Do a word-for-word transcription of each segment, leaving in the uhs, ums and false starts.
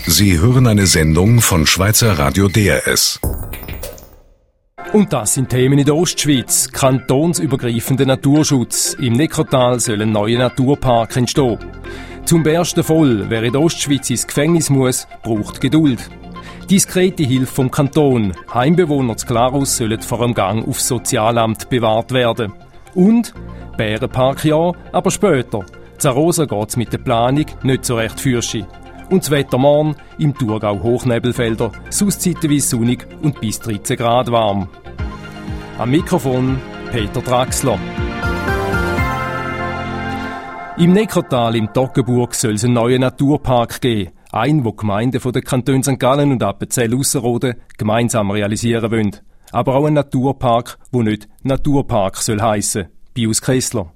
Sie hören eine Sendung von Schweizer Radio D R S. Und das sind Themen in der Ostschweiz. Kantonsübergreifender Naturschutz. Im Neckartal soll ein neuer Naturpark entstehen. Zum ersten Fall, wer in der Ostschweiz ins Gefängnis muss, braucht Geduld. Diskrete Hilfe vom Kanton. Heimbewohner zu Glarus sollen vor dem Gang aufs Sozialamt bewahrt werden. Und Bärenpark ja, aber später. Zarosa geht's mit der Planung nicht so recht fürschi. Und das Wetter morgen im Thurgau Hochnebelfelder, sonst zeitweise sonnig und bis dreizehn Grad warm. Am Mikrofon Peter Draxler. Im Neckartal im Toggenburg soll es einen neuen Naturpark geben. Ein, wo die Gemeinden von den Kantonen Sankt Gallen und Appenzell-Ausserrhoden gemeinsam realisieren wollen. Aber auch ein Naturpark, wo nicht Naturpark soll heissen. Pius Kessler.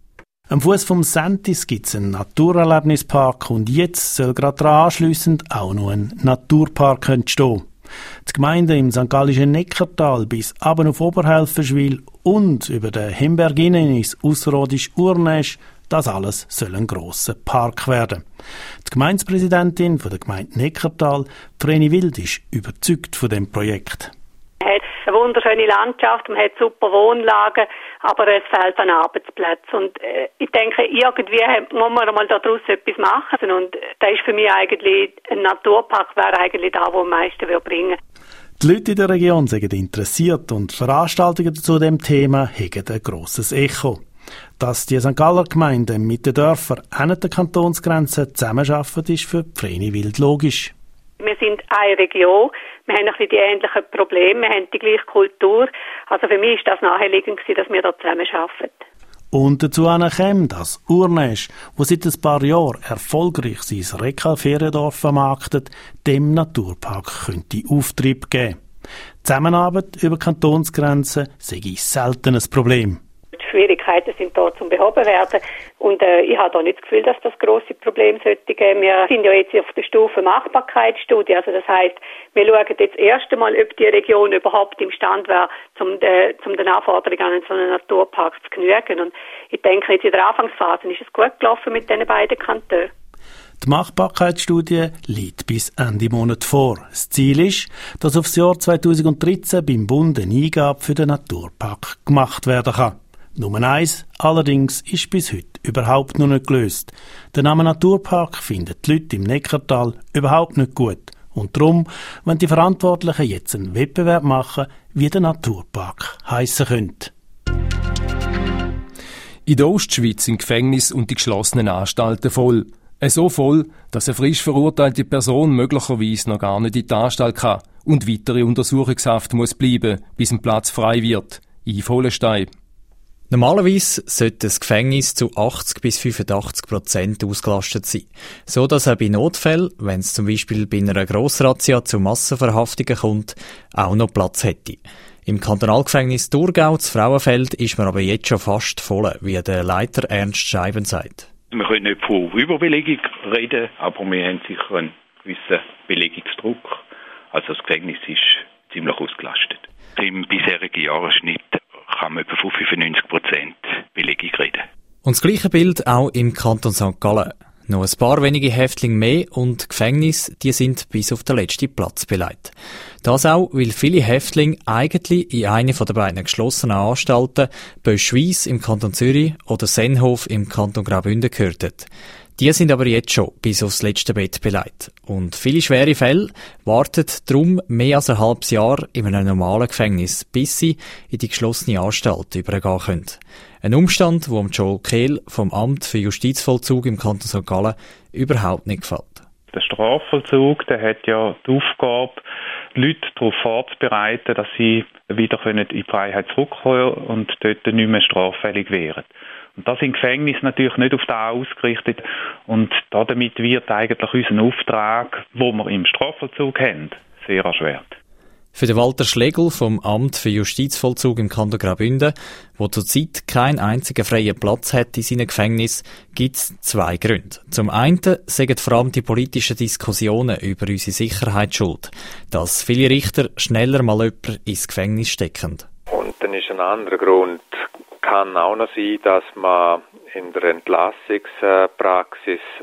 Am Fuß vom Sentis gibt es einen Naturerlebnispark und jetzt soll gerade daran anschliessend auch noch ein Naturpark entstehen. Die Gemeinden im Sankt Gallischen Neckartal bis runter auf Oberhelfenschwil und über den Himberg hinein ins Ausserrhodische Urnäsch, das alles soll ein grosser Park werden. Die Gemeindepräsidentin von der Gemeinde Neckartal, Vreni Wild, ist überzeugt von dem Projekt. Man hat eine wunderschöne Landschaft, man hat super Wohnlagen, aber es fehlt an Arbeitsplätzen. Und äh, ich denke, irgendwie muss man mal daraus etwas machen. Und da ist für mich eigentlich, ein Naturpark wäre eigentlich da, wo am meisten bringen. Die Leute in der Region sind interessiert und Veranstaltungen zu dem Thema haben ein grosses Echo. Dass die Sankt Galler Gemeinden mit den Dörfern an der Kantonsgrenze zusammenarbeiten, ist für Vreni Wild logisch. Wir sind eine Region, wir haben ein bisschen die ähnlichen Probleme, wir haben die gleiche Kultur. Also für mich ist das naheliegend, dass wir da zusammenarbeiten. Und dazu kommt das Urnäsch, wo seit ein paar Jahren erfolgreich sein Reka-Feriendorf vermarktet, dem Naturpark könnte Auftrieb geben. Zusammenarbeit über Kantonsgrenzen sei selten ein Problem. Die Schwierigkeiten sind da zum behoben werden. Und äh, ich habe da nicht das Gefühl, dass das grosse Problem sollte geben. Wir sind ja jetzt auf der Stufe Machbarkeitsstudie. Also das heisst, wir schauen jetzt erst einmal, ob die Region überhaupt imstande wäre, um de, zum den Anforderungen an so einen Naturpark zu genügen. Und ich denke, jetzt in der Anfangsphase ist es gut gelaufen mit diesen beiden Kantonen. Die Machbarkeitsstudie liegt bis Ende Monat vor. Das Ziel ist, dass auf das Jahr zweitausenddreizehn beim Bund eine Eingabe für den Naturpark gemacht werden kann. Nummer eins allerdings ist bis heute überhaupt noch nicht gelöst. Der Name Naturpark finden die Leute im Neckartal überhaupt nicht gut. Und darum, wenn die Verantwortlichen jetzt einen Wettbewerb machen, wie der Naturpark heissen könnte. In der Ostschweiz sind Gefängnisse und die geschlossenen Anstalten voll. So voll, dass eine frisch verurteilte Person möglicherweise noch gar nicht in die Anstalt kann und weitere Untersuchungshaft muss bleiben, bis ein Platz frei wird. Yves Hollenstein. Normalerweise sollte das Gefängnis zu achtzig bis fünfundachtzig Prozent ausgelastet sein, so dass er bei Notfällen, wenn es zum Beispiel bei einer Grossrazzia zu Massenverhaftungen kommt, auch noch Platz hätte. Im Kantonalgefängnis Thurgau zu Frauenfeld ist man aber jetzt schon fast voll, wie der Leiter Ernst Scheiben sagt. Wir können nicht von Überbelegung reden, aber wir haben sicher einen gewissen Belegungsdruck. Also das Gefängnis ist ziemlich ausgelastet. Im bisherigen Jahresschnitt kann man etwa von fünfundneunzig Prozent Belegung reden. Und das gleiche Bild auch im Kanton Sankt Gallen. Noch ein paar wenige Häftlinge mehr und die Gefängnisse, die sind bis auf den letzten Platz belegt. Das auch, weil viele Häftlinge eigentlich in eine der beiden geschlossenen Anstalten, Böschwies im Kanton Zürich oder Senhof im Kanton Graubünden gehörten. Die sind aber jetzt schon bis aufs letzte Bett belegt. Und viele schwere Fälle warten darum mehr als ein halbes Jahr in einem normalen Gefängnis, bis sie in die geschlossene Anstalt übergehen können. Ein Umstand, der Joel Kehl vom Amt für Justizvollzug im Kanton Sankt Gallen überhaupt nicht gefällt. Der Strafvollzug, der hat ja die Aufgabe, Leute darauf vorzubereiten, dass sie wieder in die Freiheit zurückkommen und dort nicht mehr straffällig wären. Und das sind Gefängnisse natürlich nicht auf das ausgerichtet. Und damit wird eigentlich unser Auftrag, den wir im Strafvollzug haben, sehr erschwert. Für den Walter Schlegel vom Amt für Justizvollzug im Kanton Graubünden, wo zurzeit keinen einzigen freien Platz hat in seinem Gefängnis, gibt es zwei Gründe. Zum einen sagen vor allem die politischen Diskussionen über unsere Sicherheit schuld, dass viele Richter schneller mal jemanden ins Gefängnis stecken. Und dann ist ein anderer Grund, kann auch noch sein, dass man in der Entlassungspraxis die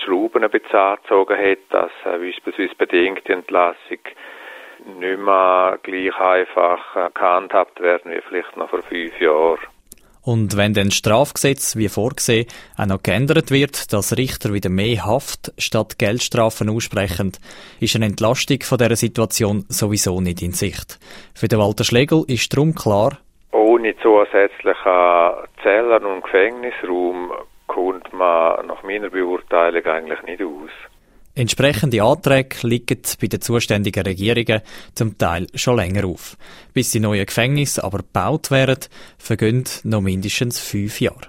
Schrauben ein bisschen angezogen hat, dass äh, beispielsweise bedingte Entlassung nicht mehr gleich einfach äh, gehandhabt werden wie vielleicht noch vor fünf Jahren. Und wenn dann das Strafgesetz, wie vorgesehen, auch noch geändert wird, dass Richter wieder mehr Haft statt Geldstrafen aussprechen, ist eine Entlastung von dieser Situation sowieso nicht in Sicht. Für den Walter Schlegel ist darum klar, ohne zusätzlichen Zellen und Gefängnisraum kommt man nach meiner Beurteilung eigentlich nicht aus. Entsprechende Anträge liegen bei den zuständigen Regierungen zum Teil schon länger auf. Bis die neuen Gefängnisse aber gebaut werden, vergehen noch mindestens fünf Jahre.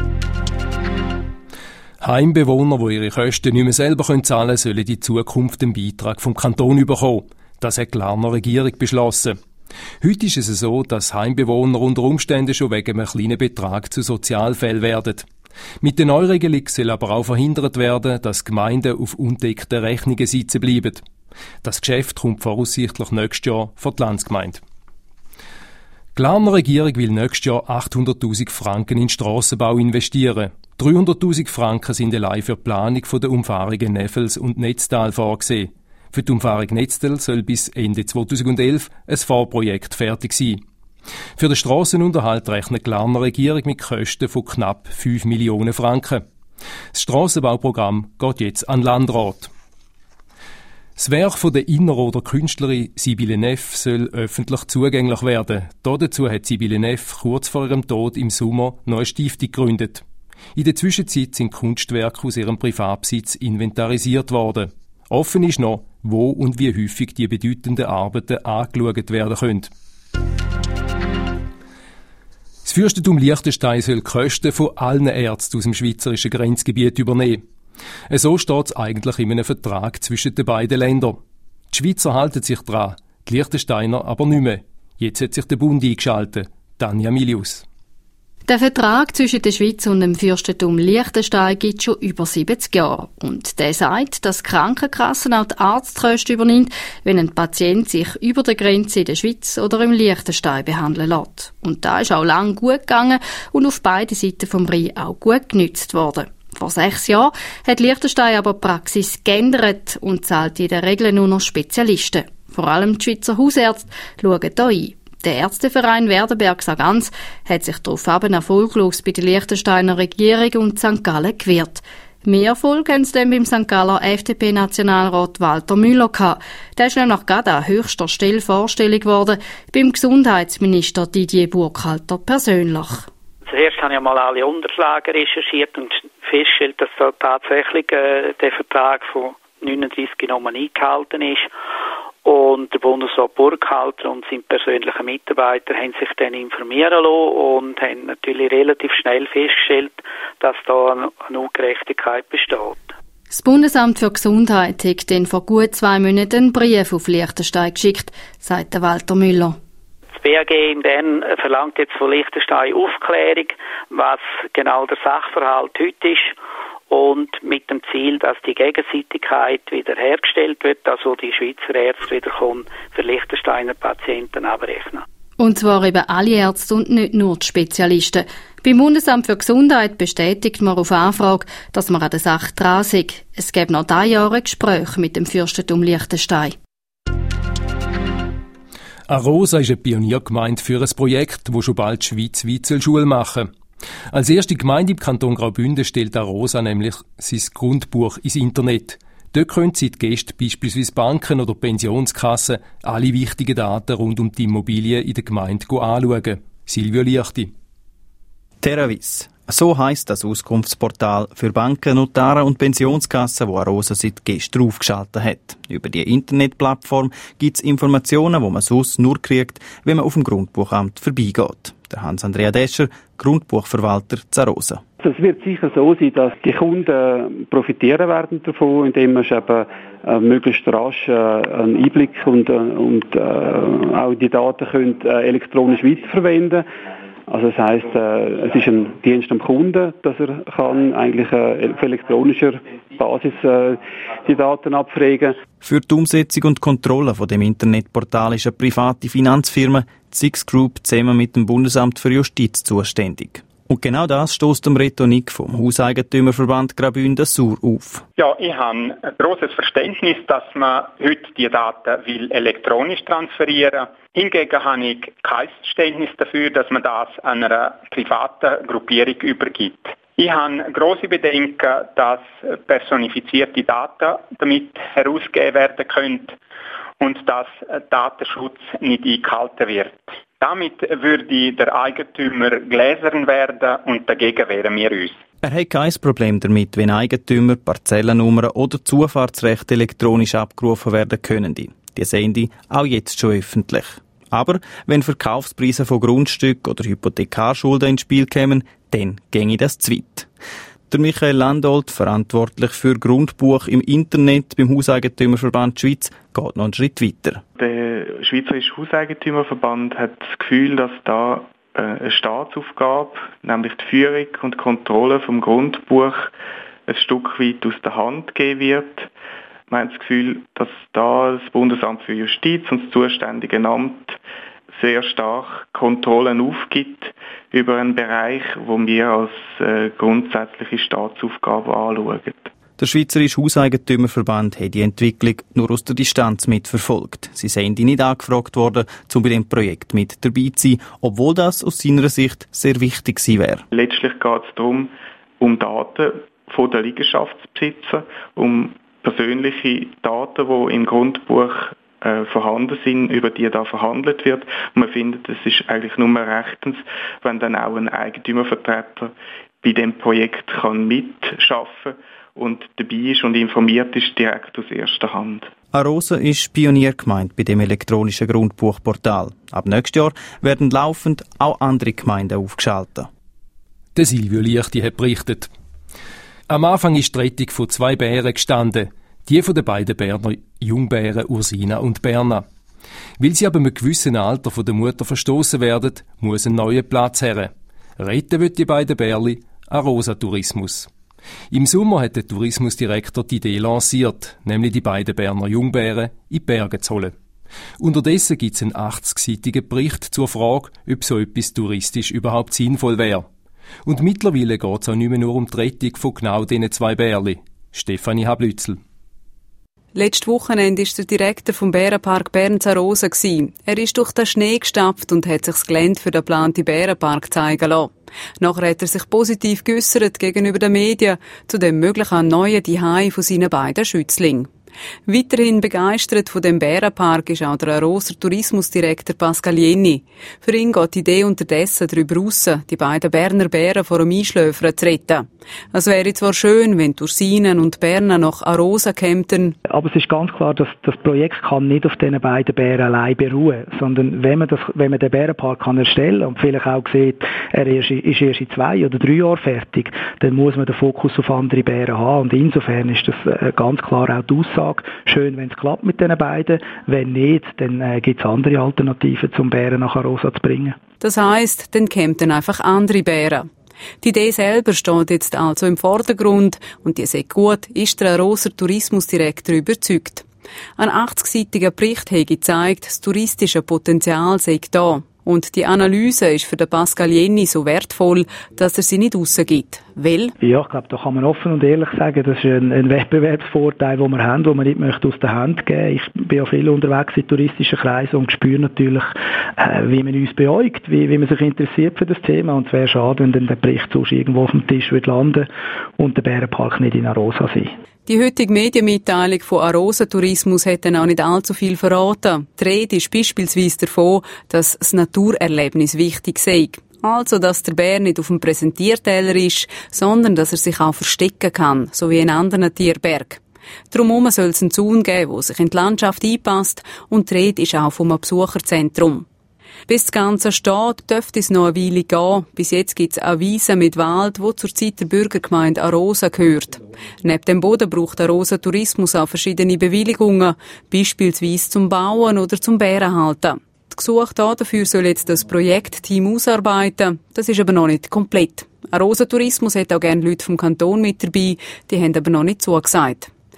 Heimbewohner, die ihre Kosten nicht mehr selber zahlen können, sollen in Zukunft einen Beitrag vom Kanton bekommen. Das hat die Glarner Regierung beschlossen. Heute ist es so, dass Heimbewohner unter Umständen schon wegen einem kleinen Betrag zu Sozialfällen werden. Mit der Neuregelung soll aber auch verhindert werden, dass Gemeinden auf undeckten Rechnungen sitzen bleiben. Das Geschäft kommt voraussichtlich nächstes Jahr vor die Landsgemeinde. Die Glarner Regierung will nächstes Jahr achthunderttausend Franken in Strassenbau investieren. dreihunderttausend Franken sind allein für die Planung der Umfahrungen Neffels und Netztal vorgesehen. Für die Umfahrung Netztal soll bis Ende zweitausendelf ein Vorprojekt fertig sein. Für den Strassenunterhalt rechnet die Glarner Regierung mit Kosten von knapp fünf Millionen Franken. Das Strassenbauprogramm geht jetzt an den Landrat. Das Werk von der Innerrhoder Künstlerin Sibylle Neff soll öffentlich zugänglich werden. Dazu hat Sibylle Neff kurz vor ihrem Tod im Sommer noch eine Stiftung gegründet. In der Zwischenzeit sind Kunstwerke aus ihrem Privatbesitz inventarisiert worden. Offen ist noch, wo und wie häufig die bedeutenden Arbeiten angeschaut werden können. Das Fürstentum Liechtenstein soll die Kosten von allen Ärzten aus dem schweizerischen Grenzgebiet übernehmen. So steht es eigentlich in einem Vertrag zwischen den beiden Ländern. Die Schweizer halten sich dran, die Liechtensteiner aber nicht mehr. Jetzt hat sich der Bund eingeschaltet. Tanja Milius. Der Vertrag zwischen der Schweiz und dem Fürstentum Liechtenstein gibt schon über siebzig Jahre. Und der sagt, dass die Krankenkasse auch die Arztkosten übernimmt, wenn ein Patient sich über der Grenze in der Schweiz oder im Liechtenstein behandeln lässt. Und da ist auch lange gut gegangen und auf beiden Seiten vom Rhein auch gut genützt worden. Vor sechs Jahren hat Liechtenstein aber die Praxis geändert und zahlt in der Regel nur noch Spezialisten. Vor allem die Schweizer Hausärzte schauen hier ein. Der Ärzteverein Werdenberg Sargans hat sich daraufhin erfolglos bei der Liechtensteiner Regierung und Sankt Gallen gewehrt. Mehr Erfolg haben sie dann beim Sankt Galler F D P-Nationalrat Walter Müller gehabt. Der ist nämlich gerade an höchster Stelle vorstellig geworden beim Gesundheitsminister Didier Burkhalter persönlich. Zuerst habe ich einmal alle Unterlagen recherchiert und festgestellt, dass da tatsächlich äh, der Vertrag von neununddreissig Nummer eingehalten ist. Und der Bundesrat Burkhalter und sein persönlicher Mitarbeiter haben sich dann informieren lassen und haben natürlich relativ schnell festgestellt, dass da eine Ungerechtigkeit besteht. Das Bundesamt für Gesundheit hat dann vor gut zwei Monaten einen Brief auf Liechtenstein geschickt, sagt Walter Müller. Das B A G in den verlangt jetzt von Liechtenstein Aufklärung, was genau der Sachverhalt heute ist. Und mit dem Ziel, dass die Gegenseitigkeit wieder hergestellt wird, also die Schweizer Ärzte wieder für Liechtensteiner Patienten abrechnen. Und zwar eben alle Ärzte und nicht nur die Spezialisten. Beim Bundesamt für Gesundheit bestätigt man auf Anfrage, dass man an der Sache dran sei. Es gäbe noch drei Jahre Gespräche mit dem Fürstentum Liechtenstein. Arosa ist eine Pioniergemeinde für ein Projekt, das schon bald schweizweit Schule machen soll. Als erste Gemeinde im Kanton Graubünden stellt Arosa nämlich sein Grundbuch ins Internet. Dort können Sie die Gäste, beispielsweise Banken oder Pensionskassen, alle wichtigen Daten rund um die Immobilien in der Gemeinde anschauen. Silvio Liechti. Terravis. So heisst das Auskunftsportal für Banken, Notare und Pensionskassen, wo Arosa seit gestern aufgeschaltet hat. Über die Internetplattform gibt es Informationen, die man sonst nur kriegt, wenn man auf dem Grundbuchamt vorbeigeht. Der Hans-Andrea Descher, Grundbuchverwalter zu Arosa. Es wird sicher so sein, dass die Kunden profitieren werden davon, indem man eben äh, möglichst rasch äh, einen Einblick und, äh, und äh, auch die Daten können, äh, elektronisch weiterverwenden. Also das heisst, äh, es ist ein Dienst am Kunden, dass er kann eigentlich äh, auf elektronischer Basis äh, die Daten abfragen. Für die Umsetzung und Kontrolle von dem Internetportal ist eine private Finanzfirma, die Six Group, zusammen mit dem Bundesamt für Justiz zuständig. Und genau das stösst dem Reto Nick vom Hauseigentümerverband Graubünden sauer auf. Ja, ich habe ein grosses Verständnis, dass man heute die Daten will elektronisch transferieren will. Hingegen habe ich kein Verständnis dafür, dass man das einer privaten Gruppierung übergibt. Ich habe grosse Bedenken, dass personifizierte Daten damit herausgegeben werden können und dass Datenschutz nicht eingehalten wird. Damit würde der Eigentümer gläsern werden und dagegen wehren wir uns. Er hat kein Problem damit, wenn Eigentümer, Parzellennummern oder Zufahrtsrechte elektronisch abgerufen werden können. Die sehen die auch jetzt schon öffentlich. Aber wenn Verkaufspreise von Grundstücken oder Hypothekarschulden ins Spiel kämen, dann ginge das zu weit. Der Michael Landolt, verantwortlich für Grundbuch im Internet beim Hauseigentümerverband Schweiz, geht noch einen Schritt weiter. Der Schweizerische Hauseigentümerverband hat das Gefühl, dass da eine Staatsaufgabe, nämlich die Führung und Kontrolle vom Grundbuch, ein Stück weit aus der Hand gegeben wird. Wir haben das Gefühl, dass da das Bundesamt für Justiz und das zuständige Amt sehr stark Kontrollen aufgibt über einen Bereich, wo wir als äh, grundsätzliche Staatsaufgabe anschauen. Der Schweizerische Hauseigentümerverband hat die Entwicklung nur aus der Distanz mitverfolgt. Sie seien die nicht angefragt worden, um bei dem Projekt mit dabei zu sein, obwohl das aus seiner Sicht sehr wichtig gewesen wäre. Letztlich geht es darum, um Daten von den Liegenschaftsbesitzern, um persönliche Daten, die im Grundbuch äh, vorhanden sind, über die da verhandelt wird. Und man findet, es ist eigentlich nur rechtens, wenn dann auch ein Eigentümervertreter bei dem Projekt kann mitschaffen und dabei ist und informiert ist direkt aus erster Hand. Arosa ist Pioniergemeinde bei dem elektronischen Grundbuchportal. Ab nächstes Jahr werden laufend auch andere Gemeinden aufgeschaltet. Der Silvio Lichti hat berichtet. Am Anfang ist die Rettung von zwei Bären gestanden. Die von den beiden Berner Jungbären Ursina und Berna. Weil sie aber mit einem gewissen Alter von der Mutter verstoßen werden, muss ein neuer Platz her. Retten wird die beiden Bärli Arosa Tourismus. Im Sommer hat der Tourismusdirektor die Idee lanciert, nämlich die beiden Berner Jungbären in die Berge zu holen. Unterdessen gibt es einen achtzigseitigen Bericht zur Frage, ob so etwas touristisch überhaupt sinnvoll wäre. Und mittlerweile geht es auch nicht mehr nur um die Rettung von genau diesen zwei Bärli. Stefanie Hablützel. Letztes Wochenende war der Direktor vom Bärenpark Bern-Arosa. Er ist durch den Schnee gestapft und hat sich das Gelände für den geplanten Bärenpark zeigen lassen. Nachher hat er sich positiv geäussert gegenüber den Medien zu dem möglichen neuen Zuhause von seinen beiden Schützlingen. Weiterhin begeistert von dem Bärenpark ist auch der Aroser Tourismusdirektor Pascal Jenny. Für ihn geht die Idee unterdessen darüber raus, die beiden Berner Bären vor dem Einschläfern zu retten. Es wäre zwar schön, wenn die Ursinen und Berner nach Arosa kämen. Aber es ist ganz klar, dass das Projekt kann nicht auf diesen beiden Bären allein beruhen, sondern wenn man, das, wenn man den Bärenpark kann erstellen und vielleicht auch sieht, er ist, ist erst in zwei oder drei Jahren fertig, dann muss man den Fokus auf andere Bären haben. Und insofern ist das ganz klar auch die Aussage, schön, wenn es klappt mit diesen beiden. Wenn nicht, dann äh, gibt es andere Alternativen, um Bären nach Arosa zu bringen. Das heisst, dann kämen einfach andere Bären. Die Idee selber steht jetzt also im Vordergrund und die sehr gut, ist der Aroser Tourismusdirektor überzeugt. Ein achtzigseitiger Bericht hat gezeigt, das touristische Potenzial sei da. Und die Analyse ist für den Pascal Jenny so wertvoll, dass er sie nicht rausgibt. Weil? Ja, ich glaube, da kann man offen und ehrlich sagen, das ist ein, ein Wettbewerbsvorteil, den wir haben, den man nicht möchte aus der Hand geben. Ich bin ja viel unterwegs in touristischen Kreisen und spüre natürlich, äh, wie man uns beäugt, wie, wie man sich interessiert für das Thema. Und es wäre schade, wenn dann der Bericht sonst irgendwo auf dem Tisch würde landen und der Bärenpark nicht in Arosa sein. Die heutige Medienmitteilung von Arosa Tourismus hat dann auch nicht allzu viel verraten. Die Rede ist beispielsweise davon, dass das Naturerlebnis wichtig sei. Also, dass der Bär nicht auf dem Präsentierteller ist, sondern dass er sich auch verstecken kann, so wie in anderen Tierberg. Darum soll es einen Zaun geben, der sich in die Landschaft einpasst, und die Rede ist auch vom Besucherzentrum. Bis das Ganze steht, dürfte es noch eine Weile gehen. Bis jetzt gibt es eine Wiese mit Wald, die zurzeit der Bürgergemeinde Arosa gehört. Neben dem Boden braucht Arosa Tourismus auch verschiedene Bewilligungen, beispielsweise zum Bauen oder zum Bärenhalten. Die Gesuche dafür soll jetzt das Projektteam ausarbeiten. Das ist aber noch nicht komplett. Arosa Tourismus hat auch gerne Leute vom Kanton mit dabei, die haben aber noch nicht zugesagt.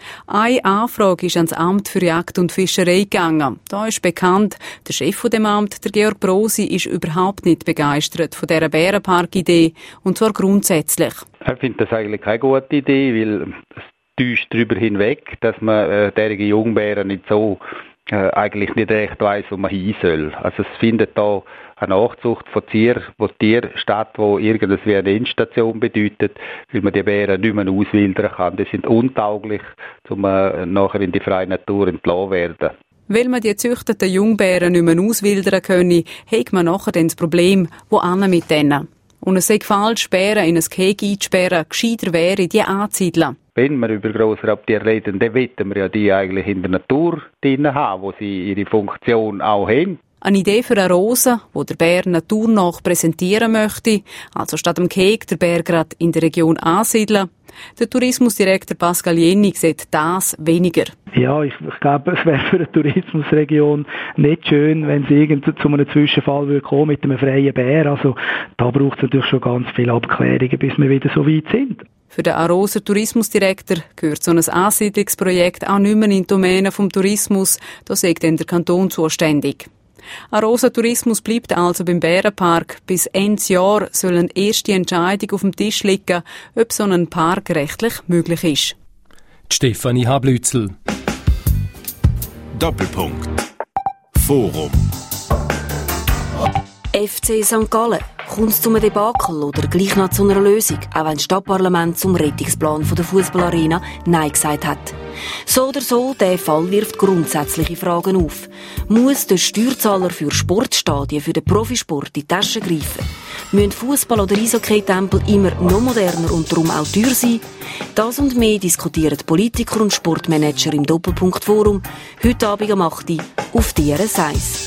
Eine Anfrage ist ans Amt für Jagd und Fischerei gegangen. Da ist bekannt, der Chef von dem Amt, der Georg Brosi, ist überhaupt nicht begeistert von dieser Bärenpark-Idee, und zwar grundsätzlich. Ich finde das eigentlich keine gute Idee, weil es täuscht darüber hinweg, dass man äh, derige Jungbären nicht so äh, eigentlich nicht recht weiss, wo man hin soll. Also es findet da eine Nachzucht von Tieren, wo Tier statt, wo irgendwas wie eine Endstation bedeutet, weil man die Bären nicht mehr auswildern kann. Die sind untauglich, um äh, nachher in die freie Natur entlassen werden. Weil man die gezüchteten Jungbären nicht mehr auswildern könne, hat man nachher dann das Problem, wo an mit denen. Und es sei falsch, Bären in ein Gehege einzusperren, gescheiter wäre, die anzusiedeln. Wenn wir über grosse Raubtiere reden, dann wollen wir ja die eigentlich in der Natur drin haben, wo sie ihre Funktion auch haben. Eine Idee für eine Rose, die der Bär naturnah präsentieren möchte, also statt dem Gehege der Bär gerade in der Region ansiedeln. Der Tourismusdirektor Pascal Jenny sieht das weniger. Ja, ich, ich glaube, es wäre für eine Tourismusregion nicht schön, wenn es irgend zu einem Zwischenfall würde kommen mit einem freien Bär. Also da braucht es natürlich schon ganz viele Abklärungen, bis wir wieder so weit sind. Für den Aroser Tourismusdirektor gehört so ein Ansiedlungsprojekt auch nicht mehr in die Domäne vom Tourismus. Da sagt dann der Kanton zuständig. Arosa Tourismus bleibt also beim Bärenpark. Bis Ende Jahr soll eine erste Entscheidung auf dem Tisch liegen, ob so ein Park rechtlich möglich ist. Die Stefanie Hablützel. Doppelpunkt. Forum. F C Sankt Gallen. Kommt es zu einem Debakel oder gleich noch zu einer Lösung, auch wenn das Stadtparlament zum Rettungsplan der Fußballarena Nein gesagt hat? So oder so, der Fall wirft grundsätzliche Fragen auf. Muss der Steuerzahler für Sportstadien für den Profisport in die Tasche greifen? Müssen Fußball- oder Eishockey-Tempel immer noch moderner und darum auch teuer sein? Das und mehr diskutieren Politiker und Sportmanager im Doppelpunkt Forum heute Abend am acht Uhr auf D R S eins.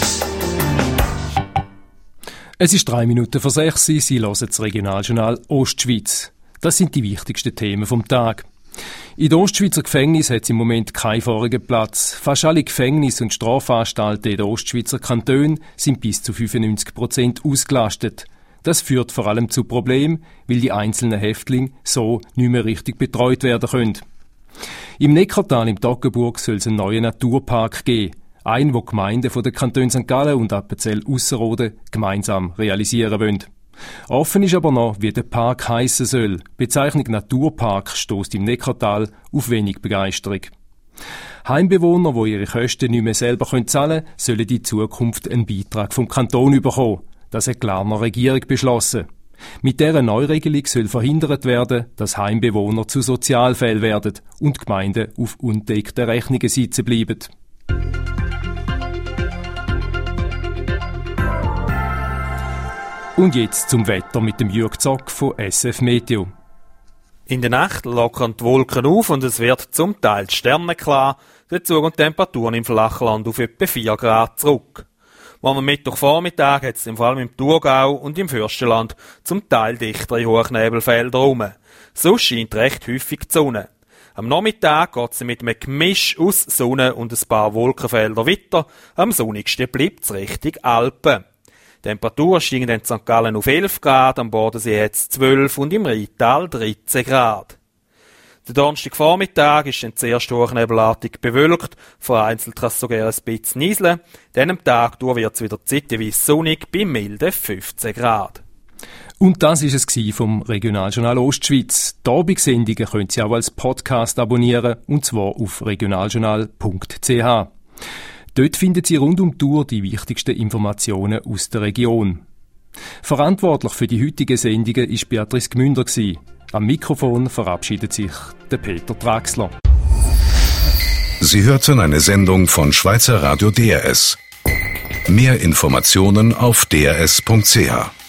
Es ist drei Minuten vor sechs. Sie hören das Regionaljournal Ostschweiz. Das sind die wichtigsten Themen vom Tag. In den Ostschweizer Gefängnissen hat es im Moment keinen vorigen Platz. Fast alle Gefängnisse und Strafanstalten in den Ostschweizer Kantonen sind bis zu fünfundneunzig Prozent ausgelastet. Das führt vor allem zu Problemen, weil die einzelnen Häftlinge so nicht mehr richtig betreut werden können. Im Neckartal im Toggenburg soll es einen neuen Naturpark geben. Ein, wo die Gemeinden von den Kantonen Sankt Gallen und Appenzell-Ausserrhoden gemeinsam realisieren wollen. Offen ist aber noch, wie der Park heissen soll. Die Bezeichnung Naturpark stößt im Neckartal auf wenig Begeisterung. Heimbewohner, die ihre Kosten nicht mehr selber zahlen können, sollen in Zukunft einen Beitrag vom Kanton bekommen. Das hat die Glarner Regierung beschlossen. Mit dieser Neuregelung soll verhindert werden, dass Heimbewohner zu Sozialfällen werden und Gemeinden auf undeckten Rechnungen sitzen bleiben. Und jetzt zum Wetter mit dem Jürg Zock von S F Meteo. In der Nacht lockern die Wolken auf und es wird zum Teil sternenklar. Dazu gehen die Temperaturen im Flachland auf etwa vier Grad zurück. Am Mittwochvormittag hat es vor allem im Thurgau und im Fürstenland zum Teil dichtere Hochnebelfelder rum. So scheint recht häufig die Sonne. Am Nachmittag geht es mit einem Gemisch aus Sonne und ein paar Wolkenfelder weiter. Am sonnigsten bleibt es Richtung Alpen. Die Temperaturen steigen in Sankt Gallen auf elf Grad, am Bodensee hat es zwölf und im Rheintal dreizehn Grad. Der Donnerstagvormittag ist dann zuerst hochnebelartig bewölkt, vereinzelt kann es sogar ein bisschen nieseln. Dann am Tag durch wird es wieder zeitweise sonnig bei milden fünfzehn Grad. Und das war es vom Regionaljournal Ostschweiz. Die Abendsendungen können Sie auch als Podcast abonnieren, und zwar auf regionaljournal punkt c h. Dort finden Sie rund um die Tour die wichtigsten Informationen aus der Region. Verantwortlich für die heutigen Sendungen war Beatrice Gmünder. Am Mikrofon verabschiedet sich der Peter Traxler. Sie hörten eine Sendung von Schweizer Radio D R S. Mehr Informationen auf d r s punkt c h.